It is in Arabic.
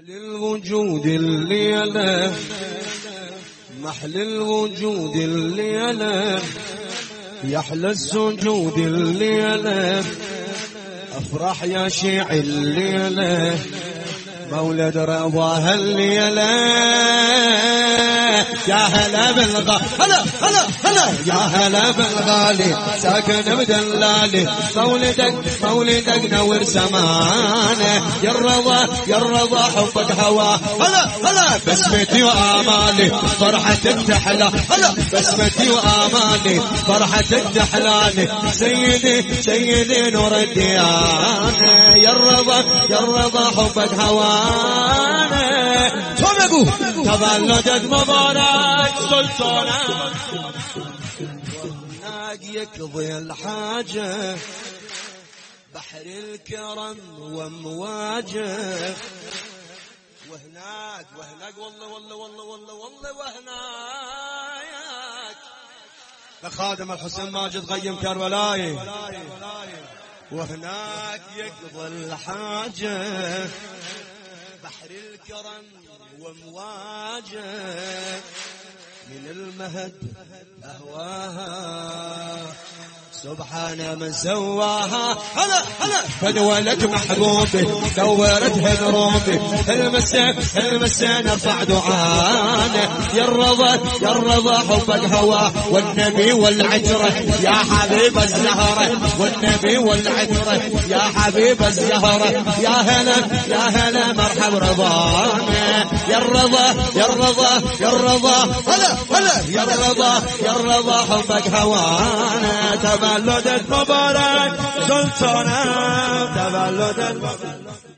الوجود الليلة محل الوجود الليلة يحلى السجود الليلة افرح يا شيع الليلة مولد رضاها الليلة يا هلا بالغالي هلا هلا هلا يا هلا بالغالي ساكن بدلالي مولدك نور سمانه يا الرضا حبك هوا هلا هلا بسمتي وامالي فرحتك تحلى هلا بسمتي وامالي فرحتك تحلاني سيدي نور الديانه يا الرضا حبك هوانا تولدك مبارك سلطانة هناك يقضي الحاجة بحر الكرم ومواجه وهناك والله وهناك لخادم الحسين ماجد غيم كربلاي وهناك يقضي الحاجة بحر الكرم ومواجه من المهد أهواها سبحان من سواها هلا هلا فدولت محبوبي دورتها دروبي المسان ارفع دعانه يا الرضا حبك هوا والنبي والعجرة يا حبيب الزهرة والنبي والعجرة يا حبيب الزهرة يا هلا مرحب رضانا يا الرضا هلا هلا يا الرضا حبك هوانا تولدت مبارك سلطانة تولدت